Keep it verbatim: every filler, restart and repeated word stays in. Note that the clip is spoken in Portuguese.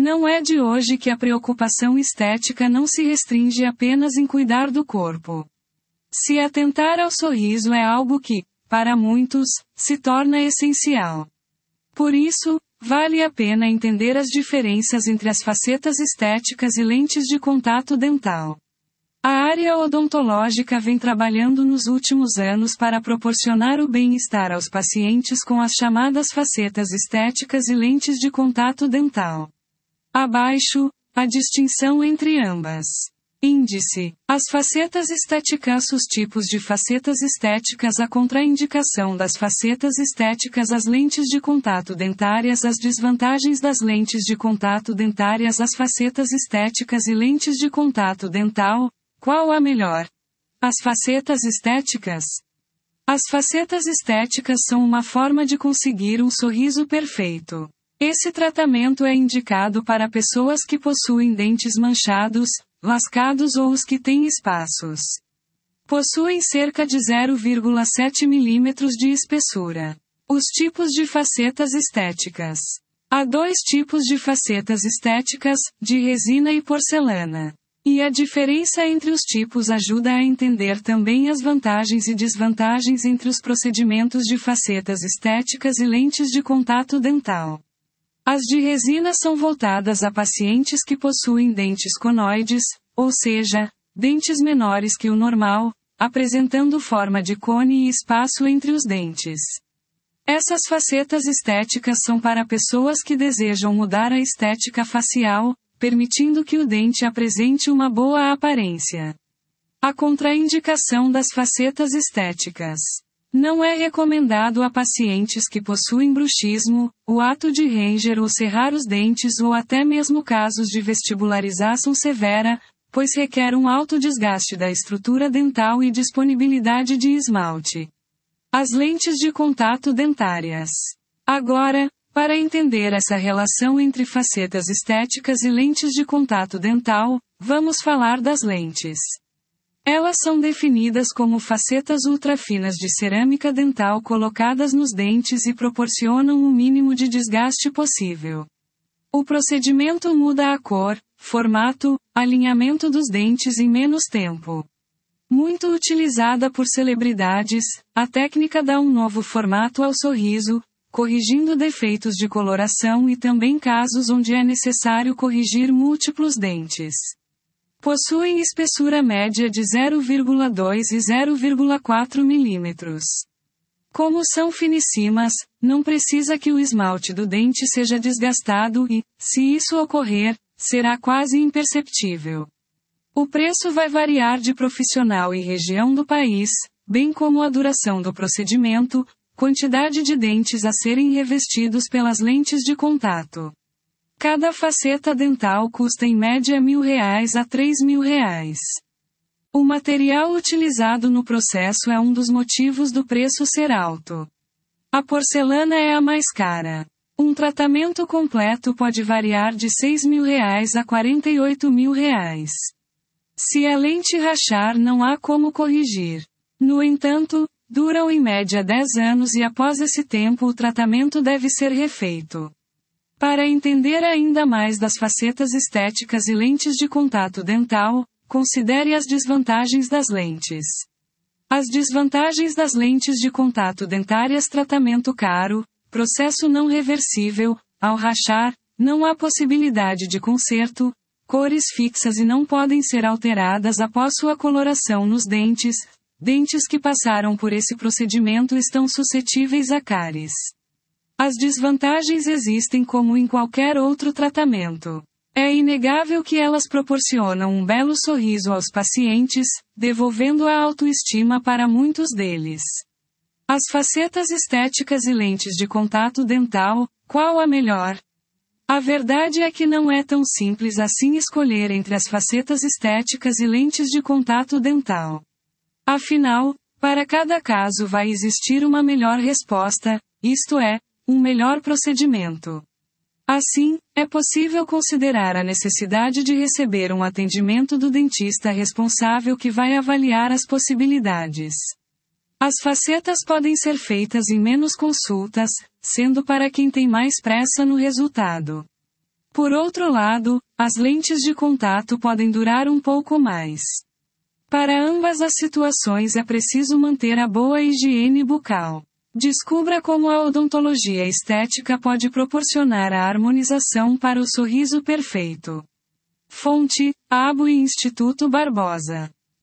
Não é de hoje que a preocupação estética não se restringe apenas em cuidar do corpo. Se atentar ao sorriso é algo que, para muitos, se torna essencial. Por isso, vale a pena entender as diferenças entre as facetas estéticas e lentes de contato dental. A área odontológica vem trabalhando nos últimos anos para proporcionar o bem-estar aos pacientes com as chamadas facetas estéticas e lentes de contato dental. Abaixo, a distinção entre ambas. Índice. As facetas estéticas. Os tipos de facetas estéticas. A contraindicação das facetas estéticas. As lentes de contato dentárias. As desvantagens das lentes de contato dentárias. As facetas estéticas e lentes de contato dental. Qual a melhor? As facetas estéticas. As facetas estéticas são uma forma de conseguir um sorriso perfeito. Esse tratamento é indicado para pessoas que possuem dentes manchados, lascados ou os que têm espaços. Possuem cerca de zero vírgula sete milímetros de espessura. Os tipos de facetas estéticas. Há dois tipos de facetas estéticas, de resina e porcelana. E a diferença entre os tipos ajuda a entender também as vantagens e desvantagens entre os procedimentos de facetas estéticas e lentes de contato dental. As de resina são voltadas a pacientes que possuem dentes conoides, ou seja, dentes menores que o normal, apresentando forma de cone e espaço entre os dentes. Essas facetas estéticas são para pessoas que desejam mudar a estética facial, permitindo que o dente apresente uma boa aparência. A contraindicação das facetas estéticas. Não é recomendado a pacientes que possuem bruxismo, o ato de ranger ou cerrar os dentes ou até mesmo casos de vestibularização severa, pois requer um alto desgaste da estrutura dental e disponibilidade de esmalte. As lentes de contato dentárias. Agora, para entender essa relação entre facetas estéticas e lentes de contato dental, vamos falar das lentes. Elas são definidas como facetas ultrafinas de cerâmica dental colocadas nos dentes e proporcionam o mínimo de desgaste possível. O procedimento muda a cor, formato, alinhamento dos dentes em menos tempo. Muito utilizada por celebridades, a técnica dá um novo formato ao sorriso, corrigindo defeitos de coloração e também casos onde é necessário corrigir múltiplos dentes. Possuem espessura média de zero vírgula dois e zero vírgula quatro milímetros. Como são finíssimas, não precisa que o esmalte do dente seja desgastado e, se isso ocorrer, será quase imperceptível. O preço vai variar de profissional e região do país, bem como a duração do procedimento, quantidade de dentes a serem revestidos pelas lentes de contato. Cada faceta dental custa em média mil reais a três mil reais. O material utilizado no processo é um dos motivos do preço ser alto. A porcelana é a mais cara. Um tratamento completo pode variar de seis mil reais a quarenta e oito mil reais. Se a lente rachar, não há como corrigir. No entanto, duram em média dez anos e após esse tempo o tratamento deve ser refeito. Para entender ainda mais das facetas estéticas e lentes de contato dental, considere as desvantagens das lentes. As desvantagens das lentes de contato dentárias: tratamento caro, processo não reversível, ao rachar, não há possibilidade de conserto, cores fixas e não podem ser alteradas após sua coloração nos dentes. Dentes que passaram por esse procedimento estão suscetíveis a cáries. As desvantagens existem como em qualquer outro tratamento. É inegável que elas proporcionam um belo sorriso aos pacientes, devolvendo a autoestima para muitos deles. As facetas estéticas e lentes de contato dental, qual a melhor? A verdade é que não é tão simples assim escolher entre as facetas estéticas e lentes de contato dental. Afinal, para cada caso vai existir uma melhor resposta, isto é, um melhor procedimento. Assim, é possível considerar a necessidade de receber um atendimento do dentista responsável que vai avaliar as possibilidades. As facetas podem ser feitas em menos consultas, sendo para quem tem mais pressa no resultado. Por outro lado, as lentes de contato podem durar um pouco mais. Para ambas as situações é preciso manter a boa higiene bucal. Descubra como a odontologia estética pode proporcionar a harmonização para o sorriso perfeito. Fonte: Abo e Instituto Barbosa.